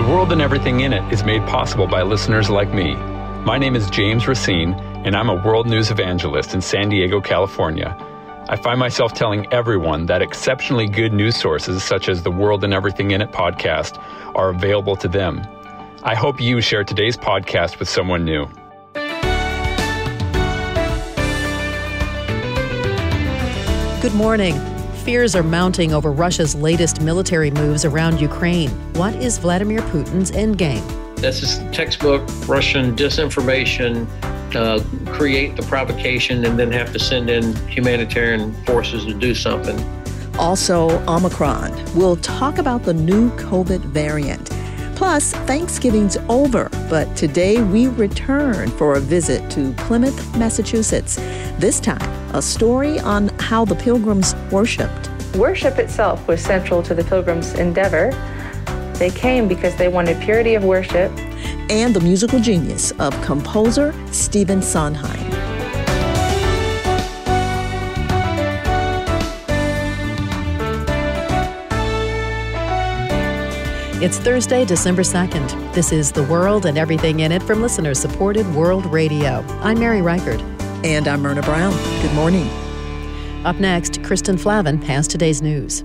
World and Everything in It is made possible by listeners like me. My name is James Racine, and I'm a world news evangelist in San Diego, California. I find myself telling everyone that exceptionally good news sources such as the World and Everything in It podcast are available to them. I hope you share today's podcast with someone new. Good morning. Fears are mounting over Russia's latest military moves around Ukraine. What is Vladimir Putin's endgame? This is textbook Russian disinformation, create the provocation and then have to send in humanitarian forces to do something. Also, Omicron. We'll talk about the new COVID variant. Plus, Thanksgiving's over, but today we return for a visit to Plymouth, Massachusetts. This time, a story on how the Pilgrims worshipped. Worship itself was central to the Pilgrims' endeavor. They came because they wanted purity of worship. And the musical genius of composer Stephen Sondheim. It's Thursday, December 2nd. This is The World and Everything in It from listener-supported World Radio. I'm Mary Reichert. And I'm Myrna Brown. Good morning. Up next, Kristen Flavin has today's news.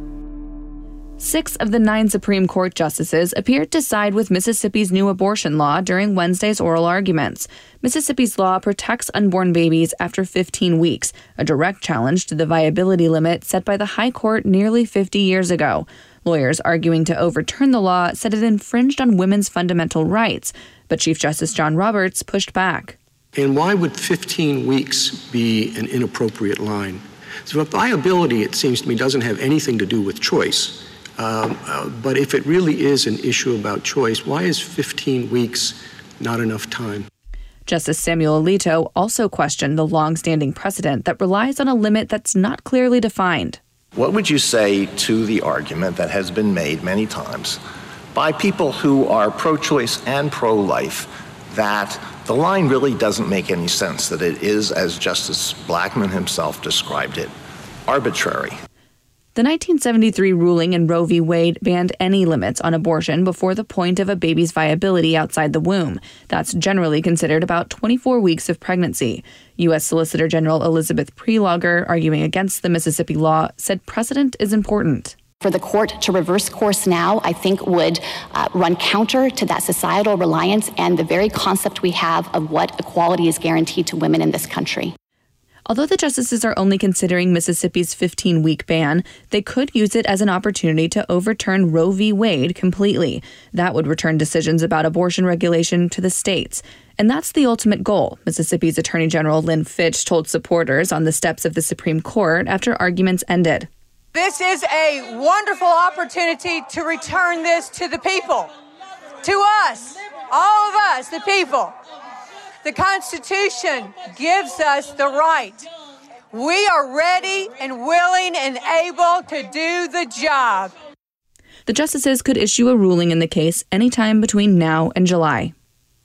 6 of the 9 Supreme Court justices appeared to side with Mississippi's new abortion law during Wednesday's oral arguments. Mississippi's law protects unborn babies after 15 weeks, a direct challenge to the viability limit set by the High Court nearly 50 years ago. Lawyers arguing to overturn the law said it infringed on women's fundamental rights, but Chief Justice John Roberts pushed back. And why would 15 weeks be an inappropriate line? So viability, it seems to me, doesn't have anything to do with choice. But if it really is an issue about choice, why is 15 weeks not enough time? Justice Samuel Alito also questioned the long-standing precedent that relies on a limit that's not clearly defined. What would you say to the argument that has been made many times by people who are pro-choice and pro-life that the line really doesn't make any sense, that it is, as Justice Blackmun himself described it, arbitrary? The 1973 ruling in Roe v. Wade banned any limits on abortion before the point of a baby's viability outside the womb. That's generally considered about 24 weeks of pregnancy. U.S. Solicitor General Elizabeth Prelogar, arguing against the Mississippi law, said precedent is important. For the court to reverse course now, I think would run counter to that societal reliance and the very concept we have of what equality is guaranteed to women in this country. Although the justices are only considering Mississippi's 15-week ban, they could use it as an opportunity to overturn Roe v. Wade completely. That would return decisions about abortion regulation to the states. And that's the ultimate goal, Mississippi's Attorney General Lynn Fitch told supporters on the steps of the Supreme Court after arguments ended. This is a wonderful opportunity to return this to the people, to us, all of us, the people. The Constitution gives us the right. We are ready and willing and able to do the job. The justices could issue a ruling in the case anytime between now and July.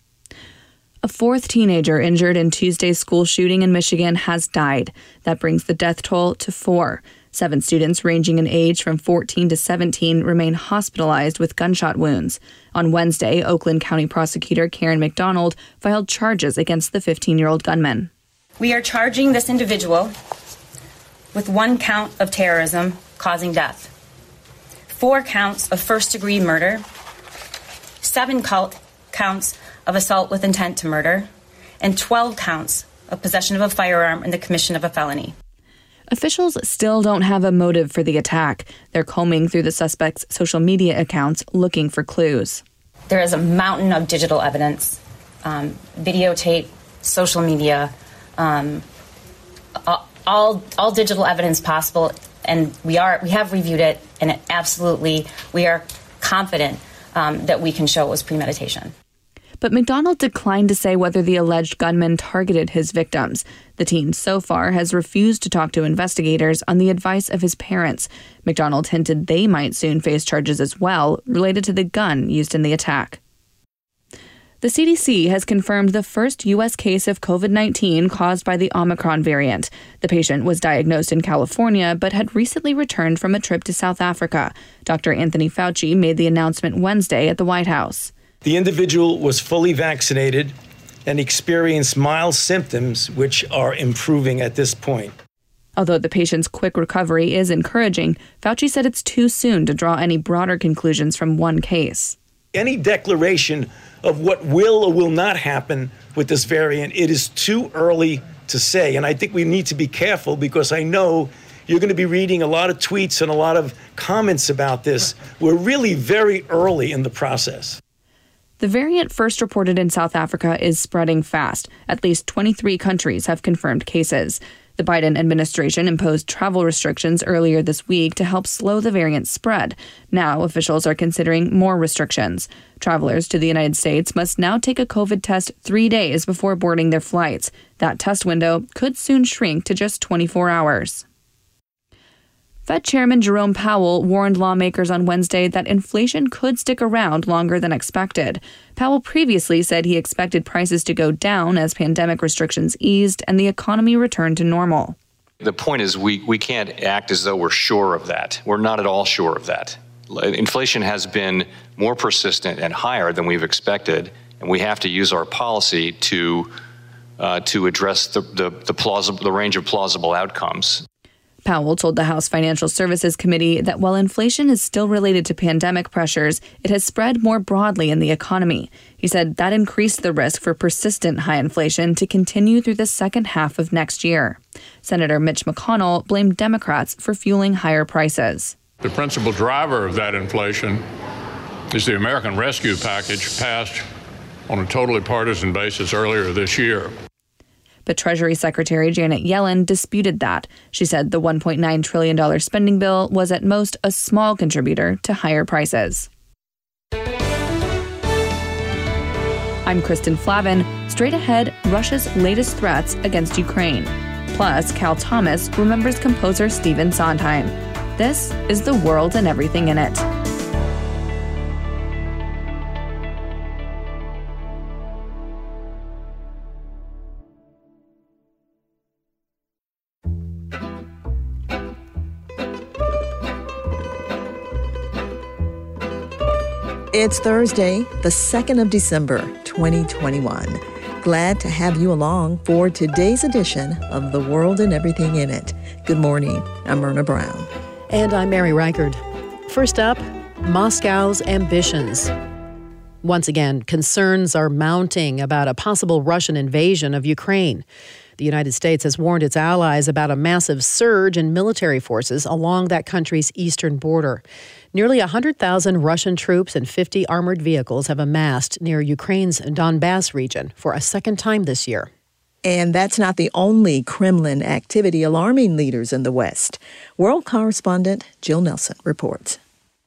A 4th teenager injured in Tuesday's school shooting in Michigan has died. That brings the death toll to 4. 7 students ranging in age from 14 to 17 remain hospitalized with gunshot wounds. On Wednesday, Oakland County Prosecutor Karen McDonald filed charges against the 15-year-old gunman. We are charging this individual with 1 count of terrorism causing death, 4 counts of first-degree murder, 7 counts of assault with intent to murder, and 12 counts of possession of a firearm and the commission of a felony. Officials still don't have a motive for the attack. They're combing through the suspect's social media accounts looking for clues. There is a mountain of digital evidence, videotape, social media, all digital evidence possible, and we have reviewed it, and we are confident that we can show it was premeditation. But McDonald declined to say whether the alleged gunman targeted his victims. The teen so far has refused to talk to investigators on the advice of his parents. McDonald hinted they might soon face charges as well related to the gun used in the attack. The The CDC has confirmed the first U.S. case of COVID-19 caused by the Omicron variant. The patient was diagnosed in California but had recently returned from a trip to South Africa. Dr. Anthony Fauci made the announcement Wednesday at the White House. The individual was fully vaccinated and experienced mild symptoms, which are improving at this point. Although the patient's quick recovery is encouraging, Fauci said it's too soon to draw any broader conclusions from one case. Any declaration of what will or will not happen with this variant, it is too early to say. And I think we need to be careful because I know you're going to be reading a lot of tweets and a lot of comments about this. We're really very early in the process. The variant first reported in South Africa is spreading fast. At least 23 countries have confirmed cases. The Biden administration imposed travel restrictions earlier this week to help slow the variant's spread. Now, officials are considering more restrictions. Travelers to the United States must now take a COVID test 3 days before boarding their flights. That test window could soon shrink to just 24 hours. Fed Chairman Jerome Powell warned lawmakers on Wednesday that inflation could stick around longer than expected. Powell previously said he expected prices to go down as pandemic restrictions eased and the economy returned to normal. The point is we can't act as though we're sure of that. We're not at all sure of that. Inflation has been more persistent and higher than we've expected, and we have to use our policy to address the range of plausible outcomes. Powell told the House Financial Services Committee that while inflation is still related to pandemic pressures, it has spread more broadly in the economy. He said that increased the risk for persistent high inflation to continue through the second half of next year. Senator Mitch McConnell blamed Democrats for fueling higher prices. The principal driver of that inflation is the American Rescue Package passed on a totally partisan basis earlier this year. But Treasury Secretary Janet Yellen disputed that. She said the $1.9 trillion spending bill was at most a small contributor to higher prices. I'm Kristen Flavin. Straight ahead, Russia's latest threats against Ukraine. Plus, Cal Thomas remembers composer Stephen Sondheim. This is The World and Everything in It. It's Thursday, the 2nd of December, 2021. Glad to have you along for today's edition of The World and Everything in It. Good morning. I'm Myrna Brown. And I'm Mary Reichard. First up, Moscow's ambitions. Once again, concerns are mounting about a possible Russian invasion of Ukraine. The United States has warned its allies about a massive surge in military forces along that country's eastern border. Nearly 100,000 Russian troops and 50 armored vehicles have amassed near Ukraine's Donbass region for a second time this year. And that's not the only Kremlin activity alarming leaders in the West. World correspondent Jill Nelson reports.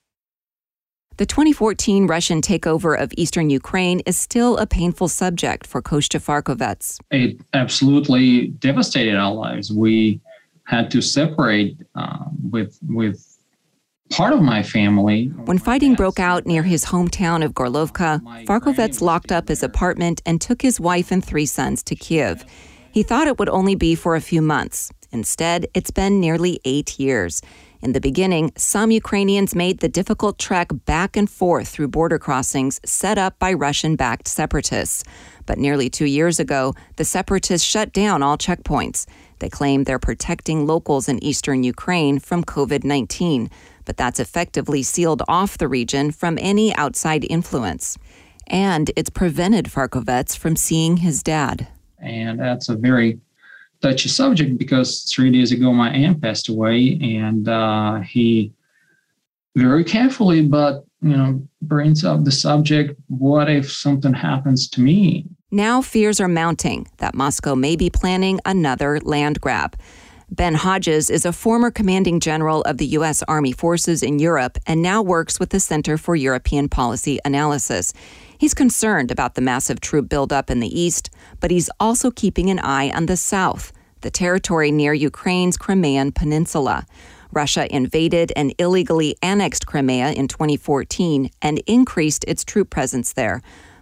The 2014 Russian takeover of eastern Ukraine is still a painful subject for Kostya Farkovets. It absolutely devastated our lives. We had to separate with part of my family. When fighting broke out near his hometown of Gorlovka, Farkovets locked up his apartment and took his wife and 3 sons to Kyiv. He thought it would only be for a few months. Instead, it's been nearly 8 years. In the beginning, some Ukrainians made the difficult trek back and forth through border crossings set up by Russian-backed separatists. But nearly 2 years ago, the separatists shut down all checkpoints. They claim they're protecting locals in eastern Ukraine from COVID-19, but that's effectively sealed off the region from any outside influence. And it's prevented Farkovets from seeing his dad. And that's a very touchy subject because 3 days ago my aunt passed away, and he very carefully but brings up the subject, what if something happens to me? Now fears are mounting that Moscow may be planning another land grab. Ben Hodges is a former commanding general of the U.S. Army Forces in Europe and now works with the Center for European Policy Analysis. He's concerned about the massive troop buildup in the east, but he's also keeping an eye on the south, the territory near Ukraine's Crimean Peninsula. Russia invaded and illegally annexed Crimea in 2014 and increased its troop presence there.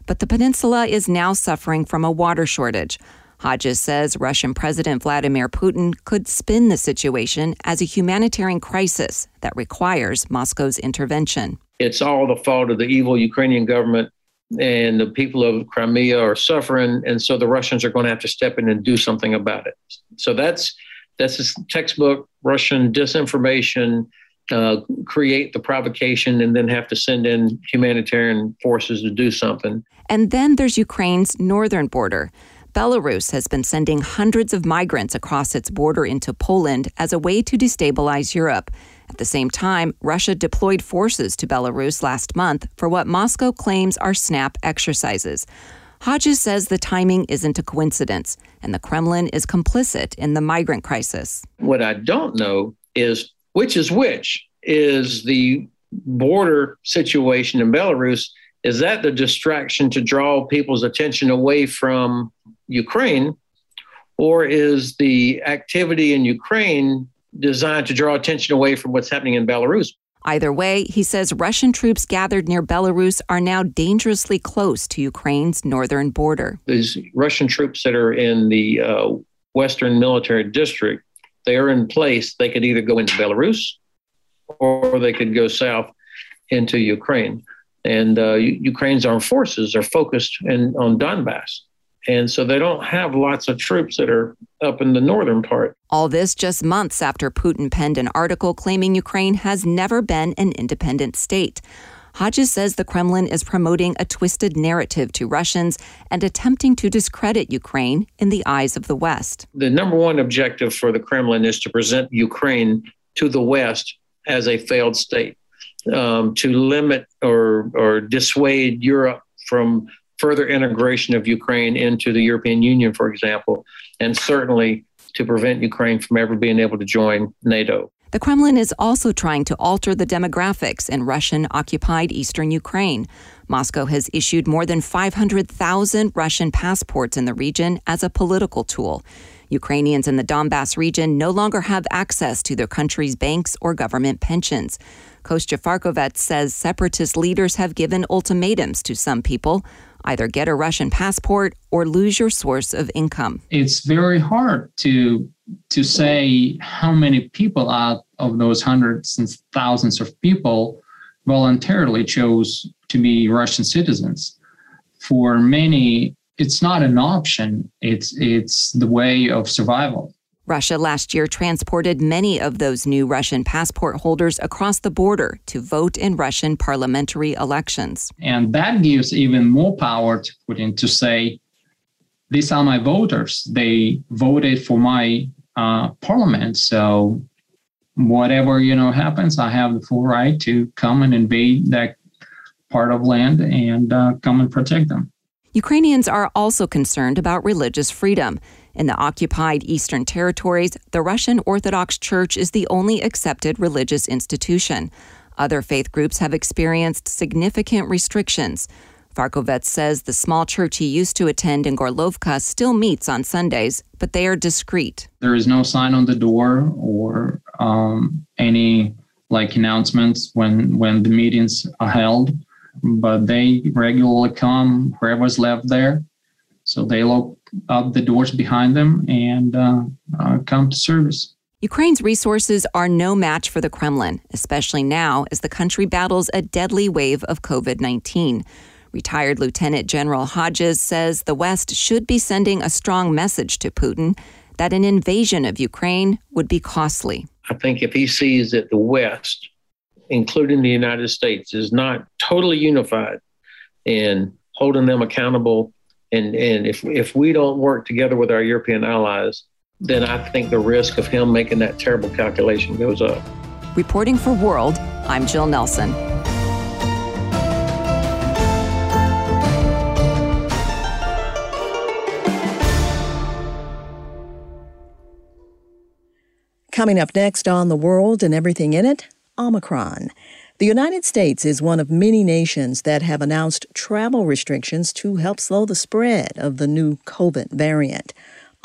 but the peninsula is now suffering from a water shortage. Hodges says Russian President Vladimir Putin could spin the situation as a humanitarian crisis that requires Moscow's intervention. It's all the fault of the evil Ukrainian government, and the people of Crimea are suffering, and so the Russians are going to have to step in and do something about it. So that's this textbook Russian disinformation, create the provocation, and then have to send in humanitarian forces to do something. And then there's Ukraine's northern border. Belarus has been sending hundreds of migrants across its border into Poland as a way to destabilize Europe. At the same time, Russia deployed forces to Belarus last month for what Moscow claims are SNAP exercises. Hodges says the timing isn't a coincidence, and the Kremlin is complicit in the migrant crisis. What I don't know is which is which. Is the border situation in Belarus, is that the distraction to draw people's attention away from Ukraine, or is the activity in Ukraine designed to draw attention away from what's happening in Belarus? Either way, he says Russian troops gathered near Belarus are now dangerously close to Ukraine's northern border. These Russian troops that are in the Western Military District, they are in place. They could either go into Belarus or they could go south into Ukraine. And Ukraine's armed forces are focused on Donbass. And so they don't have lots of troops that are up in the northern part. All this just months after Putin penned an article claiming Ukraine has never been an independent state. Hodges says the Kremlin is promoting a twisted narrative to Russians and attempting to discredit Ukraine in the eyes of the West. The number one objective for the Kremlin is to present Ukraine to the West as a failed state, to limit or dissuade Europe from further integration of Ukraine into the European Union, for example, and certainly to prevent Ukraine from ever being able to join NATO. The Kremlin is also trying to alter the demographics in Russian-occupied eastern Ukraine. Moscow has issued more than 500,000 Russian passports in the region as a political tool. Ukrainians in the Donbass region no longer have access to their country's banks or government pensions. Kostya Farkovets says separatist leaders have given ultimatums to some people. Either get a Russian passport or lose your source of income. It's very hard to say how many people out of those hundreds and thousands of people voluntarily chose to be Russian citizens. For many, it's not an option. It's the way of survival. Russia last year transported many of those new Russian passport holders across the border to vote in Russian parliamentary elections. And that gives even more power to Putin to say, these are my voters. They voted for my parliament. So whatever, happens, I have the full right to come and invade that part of land and come and protect them. Ukrainians are also concerned about religious freedom. In the occupied Eastern territories, the Russian Orthodox Church is the only accepted religious institution. Other faith groups have experienced significant restrictions. Farkovets says the small church he used to attend in Gorlovka still meets on Sundays, but they are discreet. There is no sign on the door or any announcements when the meetings are held, but they regularly come whoever's left there. So they lock up the doors behind them and come to service. Ukraine's resources are no match for the Kremlin, especially now as the country battles a deadly wave of COVID-19. Retired Lieutenant General Hodges says the West should be sending a strong message to Putin that an invasion of Ukraine would be costly. I think if he sees that the West, including the United States, is not totally unified in holding them accountable, and if we don't work together with our European allies, then I think the risk of him making that terrible calculation goes up. Reporting for World, I'm Jill Nelson. Coming up next on The World and Everything in It, Omicron. The United States is one of many nations that have announced travel restrictions to help slow the spread of the new COVID variant.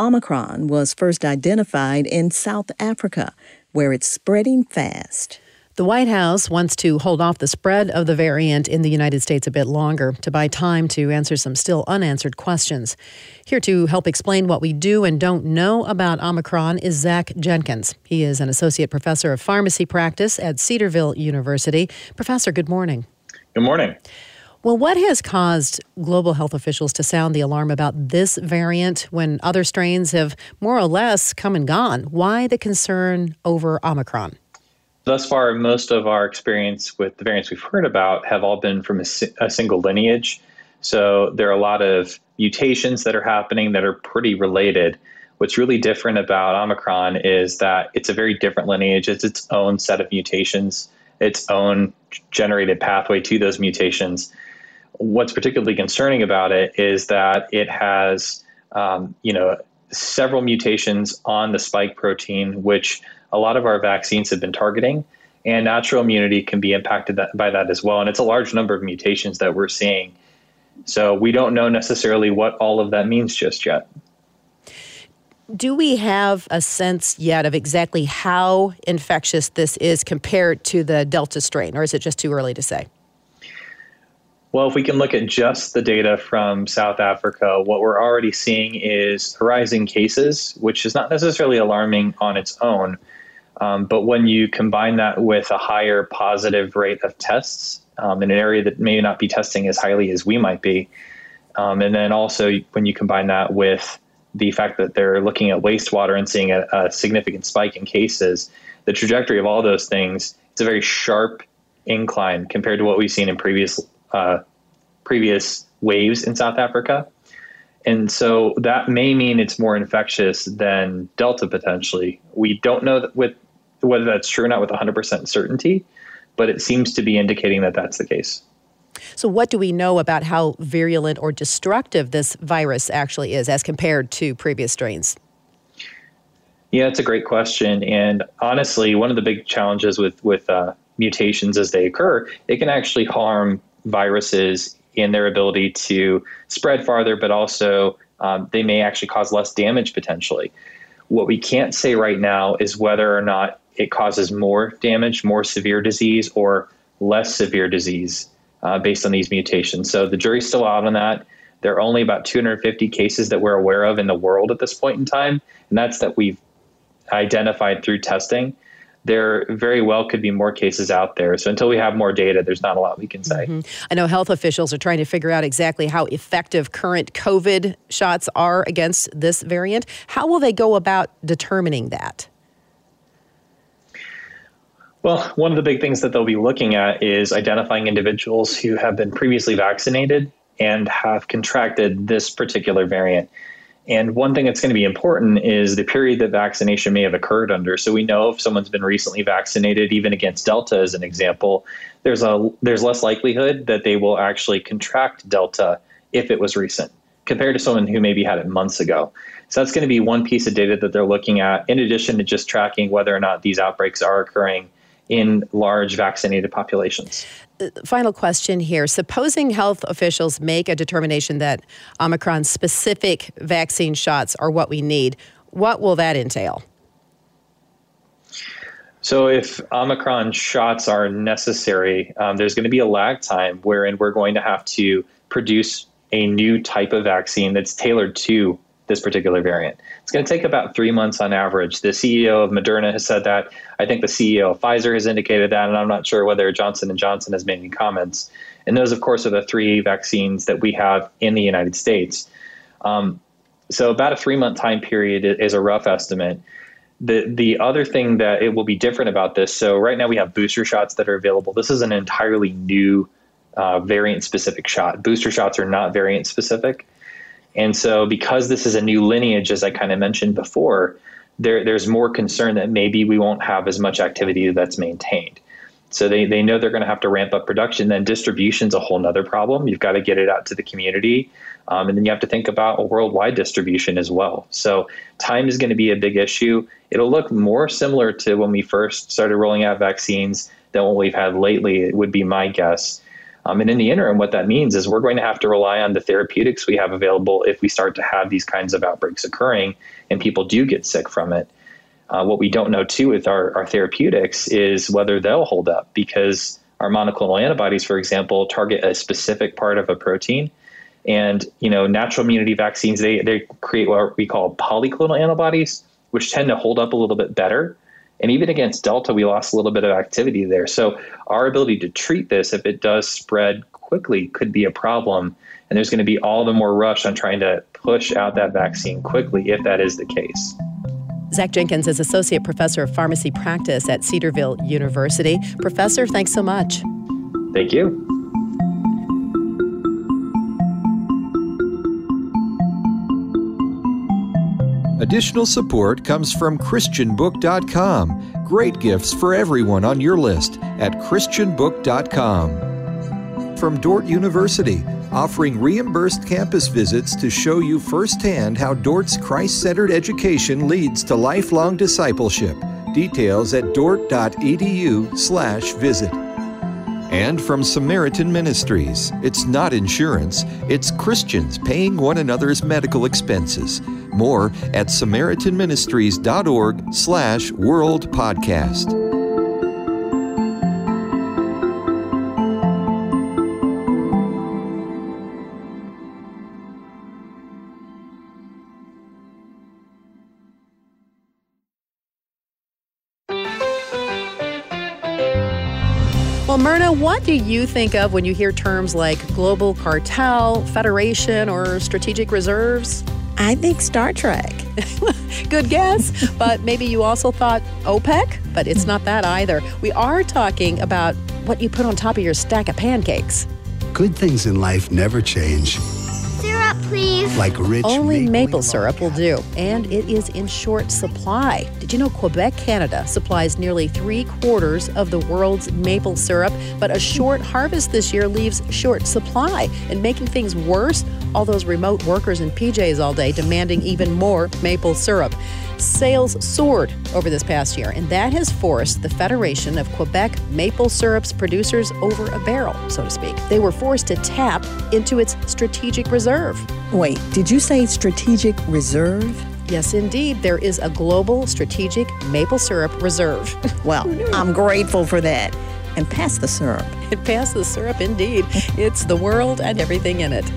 Omicron was first identified in South Africa, where it's spreading fast. The White House wants to hold off the spread of the variant in the United States a bit longer to buy time to answer some still unanswered questions. Here to help explain what we do and don't know about Omicron is Zach Jenkins. He is an associate professor of pharmacy practice at Cedarville University. Professor, good morning. Good morning. Well, what has caused global health officials to sound the alarm about this variant when other strains have more or less come and gone? Why the concern over Omicron? Thus far, most of our experience with the variants we've heard about have all been from a single lineage. So there are a lot of mutations that are happening that are pretty related. What's really different about Omicron is that it's a very different lineage. It's its own set of mutations, its own generated pathway to those mutations. What's particularly concerning about it is that it has, several mutations on the spike protein, which a lot of our vaccines have been targeting, and natural immunity can be impacted by that as well. And it's a large number of mutations that we're seeing. So we don't know necessarily what all of that means just yet. Do we have a sense yet of exactly how infectious this is compared to the Delta strain, or is it just too early to say? Well, if we can look at just the data from South Africa, what we're already seeing is rising cases, which is not necessarily alarming on its own. But when you combine that with a higher positive rate of tests in an area that may not be testing as highly as we might be, and then also when you combine that with the fact that they're looking at wastewater and seeing a significant spike in cases, the trajectory of all those things, it's a very sharp incline compared to what we've seen in previous waves in South Africa. And so that may mean it's more infectious than Delta potentially. We don't know whether that's true or not with 100% certainty, but it seems to be indicating that that's the case. So what do we know about how virulent or destructive this virus actually is as compared to previous strains? Yeah, it's a great question. And honestly, one of the big challenges with mutations as they occur, it can actually harm viruses in their ability to spread farther, but also they may actually cause less damage potentially. What we can't say right now is whether or not it causes more damage, more severe disease, or less severe disease based on these mutations. So the jury's still out on that. There are only about 250 cases that we're aware of in the world at this point in time, and that's that we've identified through testing. There very well could be more cases out there. So until we have more data, there's not a lot we can say. Mm-hmm. I know health officials are trying to figure out exactly how effective current COVID shots are against this variant. How will they go about determining that? Well, one of the big things that they'll be looking at is identifying individuals who have been previously vaccinated and have contracted this particular variant. And one thing that's going to be important is the period that vaccination may have occurred under. So we know if someone's been recently vaccinated, even against Delta as an example, there's less likelihood that they will actually contract Delta if it was recent, compared to someone who maybe had it months ago. So that's going to be one piece of data that they're looking at, in addition to just tracking whether or not these outbreaks are occurring in large vaccinated populations. Final question here. Supposing health officials make a determination that Omicron-specific vaccine shots are what we need, what will that entail? So if Omicron shots are necessary, there's going to be a lag time wherein we're going to have to produce a new type of vaccine that's tailored to this particular variant. It's going to take about 3 months on average. The CEO of Moderna has said that. I think the CEO of Pfizer has indicated that, and I'm not sure whether Johnson & Johnson has made any comments. And those, of course, are the 3 vaccines that we have in the United States. So about a 3-month time period is a rough estimate. The other thing that it will be different about this, so right now we have booster shots that are available. This is an entirely new variant-specific shot. Booster shots are not variant-specific. And so because this is a new lineage, as I kind of mentioned before, there's more concern that maybe we won't have as much activity that's maintained. So they know they're going to have to ramp up production. Then distribution's a whole nother problem. You've got to get it out to the community. And then you have to think about a worldwide distribution as well. So time is going to be a big issue. It'll look more similar to when we first started rolling out vaccines than what we've had lately, it would be my guess. And in the interim, what that means is we're going to have to rely on the therapeutics we have available if we start to have these kinds of outbreaks occurring and people do get sick from it. What we don't know, too, with our therapeutics is whether they'll hold up, because our monoclonal antibodies, for example, target a specific part of a protein. And, natural immunity vaccines, they create what we call polyclonal antibodies, which tend to hold up a little bit better. And even against Delta, we lost a little bit of activity there. So our ability to treat this, if it does spread quickly, could be a problem. And there's going to be all the more rush on trying to push out that vaccine quickly if that is the case. Zach Jenkins is Associate Professor of Pharmacy Practice at Cedarville University. Professor, thanks so much. Thank you. Additional support comes from ChristianBook.com. Great gifts for everyone on your list at ChristianBook.com. From Dordt University, offering reimbursed campus visits to show you firsthand how Dordt's Christ-centered education leads to lifelong discipleship. Details at dort.edu/visit. And from Samaritan Ministries, it's not insurance, it's Christians paying one another's medical expenses. More at samaritanministries.org/world podcast. Well, Myrna, what do you think of when you hear terms like global cartel, federation, or strategic reserves? I think Star Trek. Good guess, but maybe you also thought OPEC, but it's not that either. We are talking about what you put on top of your stack of pancakes. Good things in life never change. Syrup, please. Like rich Only maple syrup will do, and it is in short supply. Did you know Quebec, Canada supplies nearly 3/4 of the world's maple syrup, but a short harvest this year leaves short supply. And making things worse, all those remote workers in PJs all day demanding even more maple syrup. Sales soared over this past year, and that has forced the Federation of Quebec Maple Syrups Producers over a barrel, so to speak. They were forced to tap into its strategic reserve. Wait, did you say strategic reserve? Yes, indeed. There is a global strategic maple syrup reserve. Well, I'm grateful for that. And pass the syrup. Pass the syrup, indeed. It's the world and everything in it.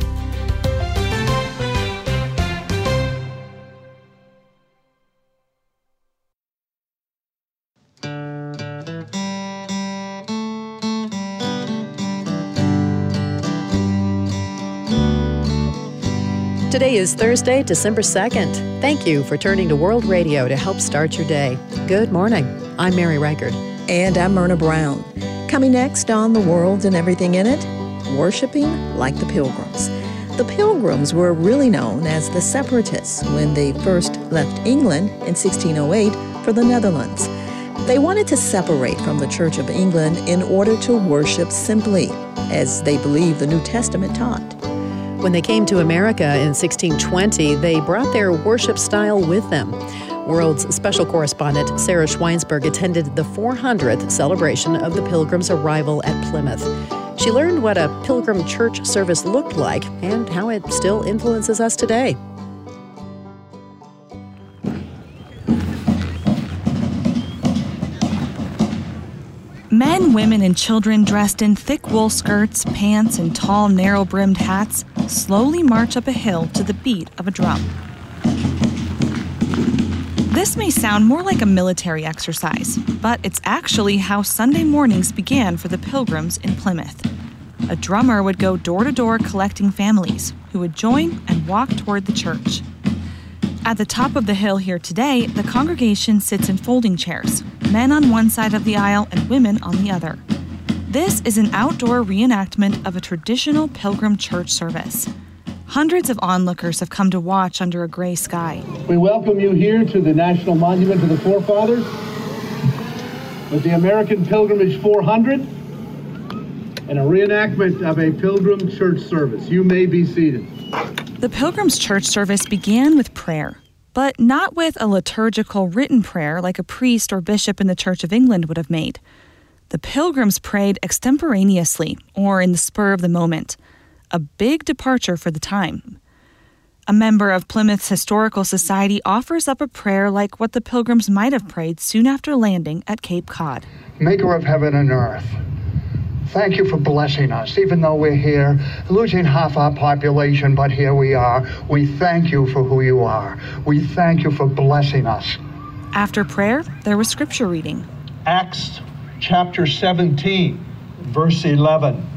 Today is Thursday, December 2nd. Thank you for turning to World Radio to help start your day. Good morning. I'm Mary Reichert. And I'm Myrna Brown. Coming next on The World and Everything in It, worshiping like the Pilgrims. The Pilgrims were really known as the Separatists when they first left England in 1608 for the Netherlands. They wanted to separate from the Church of England in order to worship simply, as they believed the New Testament taught. When they came to America in 1620, they brought their worship style with them. World's special correspondent Sarah Schweinsberg attended the 400th celebration of the Pilgrims' arrival at Plymouth. She learned what a pilgrim church service looked like and how it still influences us today. Men, women, and children dressed in thick wool skirts, pants, and tall, narrow-brimmed hats slowly march up a hill to the beat of a drum. This may sound more like a military exercise, but it's actually how Sunday mornings began for the Pilgrims in Plymouth. A drummer would go door to door collecting families who would join and walk toward the church. At the top of the hill here today, the congregation sits in folding chairs, men on one side of the aisle and women on the other. This is an outdoor reenactment of a traditional pilgrim church service. Hundreds of onlookers have come to watch under a gray sky. We welcome you here to the National Monument to the Forefathers with the American Pilgrimage 400 and a reenactment of a pilgrim church service. You may be seated. The Pilgrim's church service began with prayer, but not with a liturgical written prayer like a priest or bishop in the Church of England would have made. The Pilgrims prayed extemporaneously, or in the spur of the moment, a big departure for the time. A member of Plymouth's Historical Society offers up a prayer like what the Pilgrims might have prayed soon after landing at Cape Cod. Maker of heaven and earth, thank you for blessing us. Even though we're here, losing half our population, but here we are. We thank you for who you are. We thank you for blessing us. After prayer, there was scripture reading. Acts chapter 17, verse 11.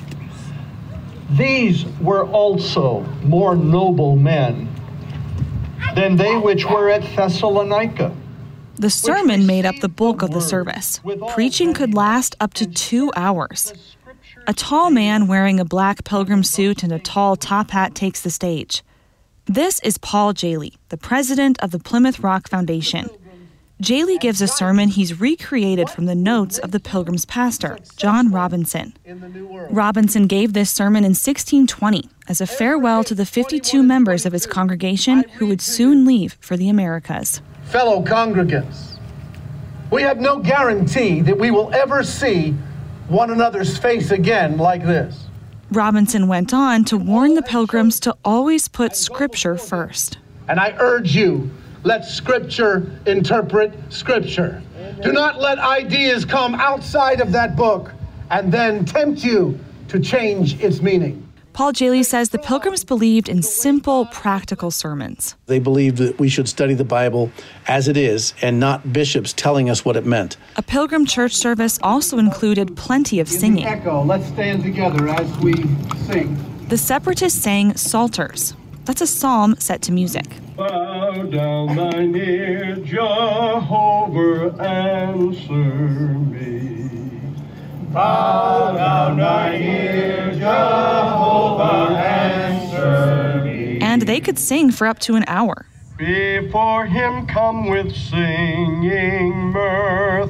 These were also more noble men than they which were at Thessalonica. The sermon made up the bulk of the service. Preaching could last up to 2 hours. A tall man wearing a black pilgrim suit and a tall top hat takes the stage. This is Paul Jaley, the president of the Plymouth Rock Foundation. Jaley gives a sermon he's recreated from the notes of the Pilgrim's pastor, John Robinson. Robinson gave this sermon in 1620 as a farewell to the 52 members of his congregation who would soon leave for the Americas. Fellow congregants, we have no guarantee that we will ever see one another's face again like this. Robinson went on to warn the Pilgrims to always put Scripture first. And I urge you, let Scripture interpret Scripture. Do not let ideas come outside of that book and then tempt you to change its meaning. Paul Jaley says the Pilgrims believed in simple, practical sermons. They believed that we should study the Bible as it is and not bishops telling us what it meant. A Pilgrim church service also included plenty of singing. Echo, let's stand together as we sing. The Separatists sang psalters. That's a psalm set to music. Bow down thine ear, Jehovah, answer me. Bow down thine ear, Jehovah, answer me. And they could sing for up to an hour. Before him come with singing mirth.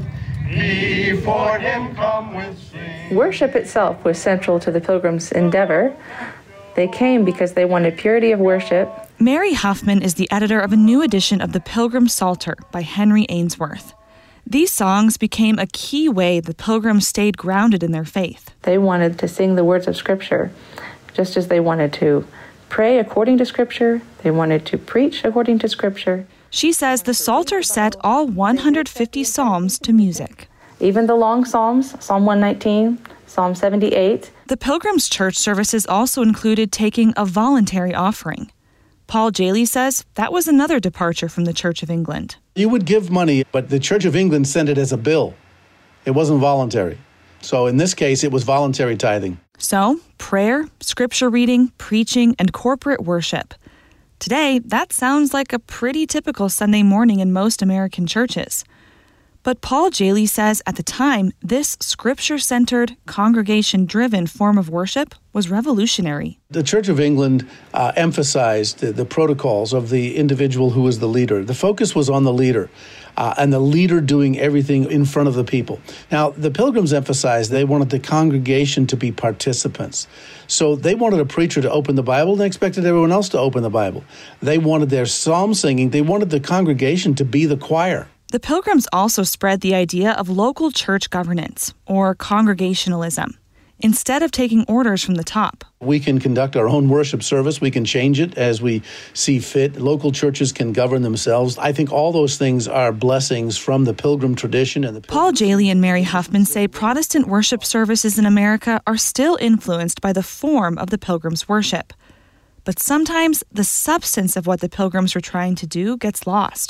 Before him come with singing. Worship itself was central to the Pilgrims' endeavor. They came because they wanted purity of worship. Mary Huffman is the editor of a new edition of the Pilgrim Psalter by Henry Ainsworth. These songs became a key way the Pilgrims stayed grounded in their faith. They wanted to sing the words of Scripture, just as they wanted to pray according to Scripture. They wanted to preach according to Scripture. She says the Psalter set all 150 psalms to music. Even the long psalms, Psalm 119, Psalm 78. The Pilgrims' church services also included taking a voluntary offering. Paul Jaley says that was another departure from the Church of England. You would give money, but the Church of England sent it as a bill. It wasn't voluntary. So in this case, it was voluntary tithing. So, prayer, scripture reading, preaching, and corporate worship. Today, that sounds like a pretty typical Sunday morning in most American churches. But Paul Jaley says at the time, this scripture-centered, congregation-driven form of worship was revolutionary. The Church of England emphasized the protocols of the individual who was the leader. The focus was on the leader, and the leader doing everything in front of the people. Now, the Pilgrims emphasized they wanted the congregation to be participants. So they wanted a preacher to open the Bible, and they expected everyone else to open the Bible. They wanted their psalm singing. They wanted the congregation to be the choir. The Pilgrims also spread the idea of local church governance, or congregationalism, instead of taking orders from the top. We can conduct our own worship service. We can change it as we see fit. Local churches can govern themselves. I think all those things are blessings from the Pilgrim tradition. Paul Jaley and Mary Huffman say Protestant worship services in America are still influenced by the form of the Pilgrims' worship. But sometimes the substance of what the Pilgrims were trying to do gets lost.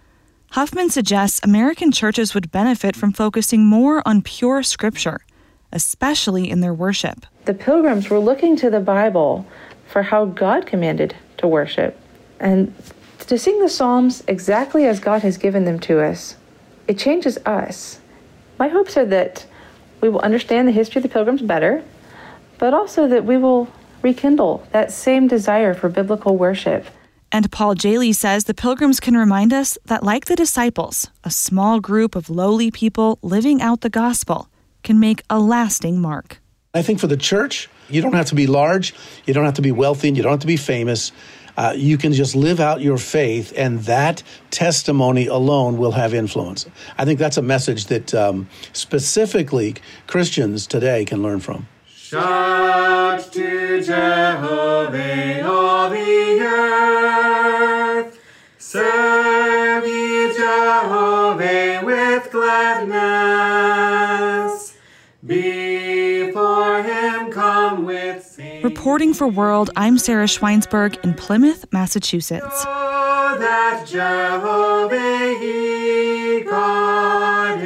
Huffman suggests American churches would benefit from focusing more on pure scripture, especially in their worship. The Pilgrims were looking to the Bible for how God commanded to worship, and to sing the Psalms exactly as God has given them to us. It changes us. My hopes are that we will understand the history of the Pilgrims better, but also that we will rekindle that same desire for biblical worship. And Paul Jaley says the Pilgrims can remind us that, like the disciples, a small group of lowly people living out the gospel can make a lasting mark. I think for the church, you don't have to be large, you don't have to be wealthy, and you don't have to be famous. You can just live out your faith, and that testimony alone will have influence. I think that's a message that specifically Christians today can learn from. Shout to Jehovah, all the the earth. Serve ye Jehovah with gladness. Before him come with singing. Reporting for World, I'm Sarah Schweinsberg in Plymouth, Massachusetts. Oh, that Jehovah he God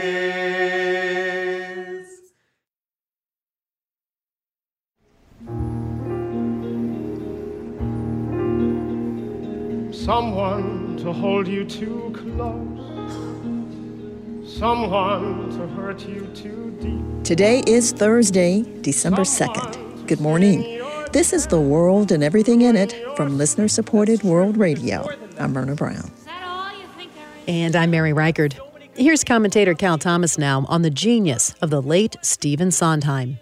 is. Someone to hold you too close, someone to hurt you too deep. Today is Thursday, December 2nd. Good morning. This is The World and Everything in It from listener-supported World Radio. I'm Myrna Brown. And I'm Mary Reichard. Here's commentator Cal Thomas now on the genius of the late Stephen Sondheim.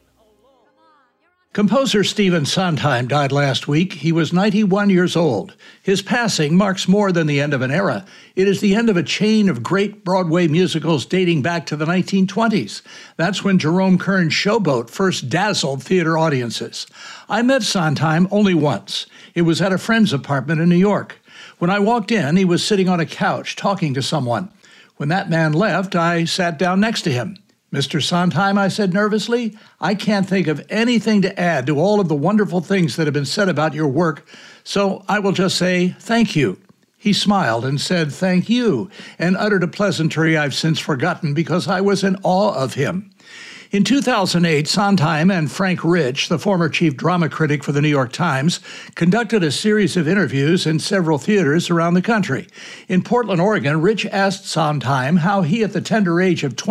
Composer Stephen Sondheim died last week. He was 91 years old. His passing marks more than the end of an era. It is the end of a chain of great Broadway musicals dating back to the 1920s. That's when Jerome Kern's Showboat first dazzled theater audiences. I met Sondheim only once. It was at a friend's apartment in New York. When I walked in, he was sitting on a couch talking to someone. When that man left, I sat down next to him. Mr. Sondheim, I said nervously, I can't think of anything to add to all of the wonderful things that have been said about your work, so I will just say thank you. He smiled and said thank you, and uttered a pleasantry I've since forgotten because I was in awe of him. In 2008, Sondheim and Frank Rich, the former chief drama critic for the New York Times, conducted a series of interviews in several theaters around the country. In Portland, Oregon, Rich asked Sondheim how he, at the tender age of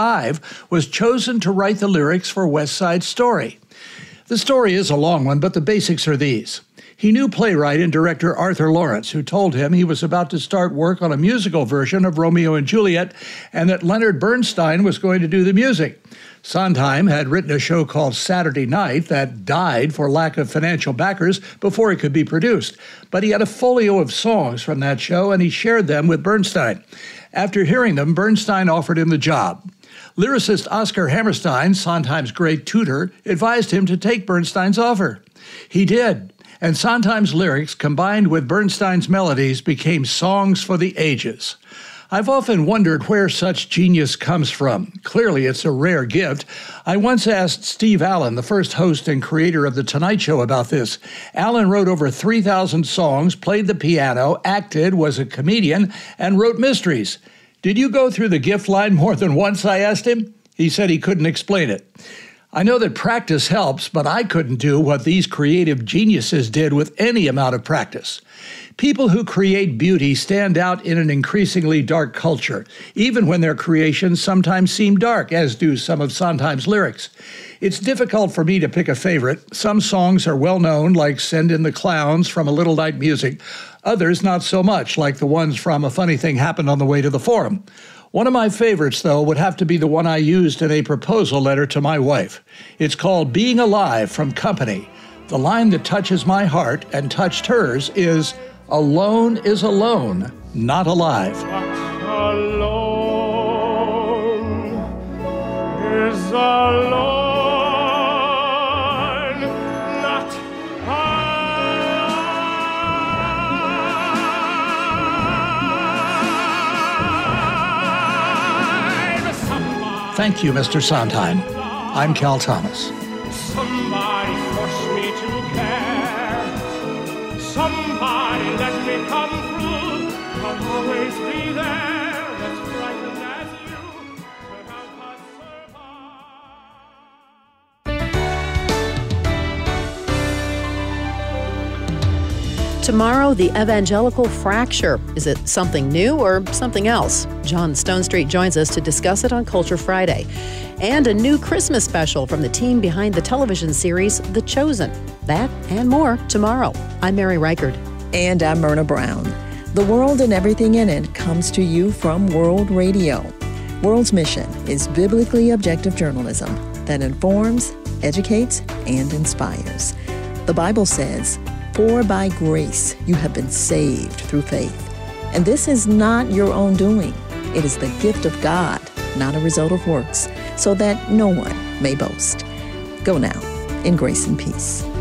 25, was chosen to write the lyrics for West Side Story. The story is a long one, but the basics are these. He knew playwright and director Arthur Lawrence, who told him he was about to start work on a musical version of Romeo and Juliet, and that Leonard Bernstein was going to do the music. Sondheim had written a show called Saturday Night that died for lack of financial backers before it could be produced. But he had a folio of songs from that show, and he shared them with Bernstein. After hearing them, Bernstein offered him the job. Lyricist Oscar Hammerstein, Sondheim's great tutor, advised him to take Bernstein's offer. He did. And Sondheim's lyrics, combined with Bernstein's melodies, became songs for the ages. I've often wondered where such genius comes from. Clearly, it's a rare gift. I once asked Steve Allen, the first host and creator of The Tonight Show, about this. Allen wrote over 3,000 songs, played the piano, acted, was a comedian, and wrote mysteries. Did you go through the gift line more than once, I asked him? He said he couldn't explain it. I know that practice helps, but I couldn't do what these creative geniuses did with any amount of practice. People who create beauty stand out in an increasingly dark culture, even when their creations sometimes seem dark, as do some of Sondheim's lyrics. It's difficult for me to pick a favorite. Some songs are well known, like Send in the Clowns from A Little Night Music. Others not so much, like the ones from A Funny Thing Happened on the Way to the Forum. One of my favorites, though, would have to be the one I used in a proposal letter to my wife. It's called Being Alive from Company. The line that touches my heart and touched hers is, alone is alone, not alive. Alone is alone, not alive. Thank you, Mr. Sondheim. I'm Cal Thomas. Somebody forced me to care. Somebody let me come through. I'll always be there. That's frightened as you to help us survive. Tomorrow, the evangelical fracture. Is it something new or something else? John Stonestreet joins us to discuss it on Culture Friday. And a new Christmas special from the team behind the television series The Chosen. That and more tomorrow. I'm Mary Reichard. And I'm Myrna Brown. The World and Everything in It comes to you from World Radio. World's mission is biblically objective journalism that informs, educates, and inspires. The Bible says, "For by grace you have been saved through faith. And this is not your own doing. It is the gift of God, not a result of works, so that no one may boast." Go now in grace and peace.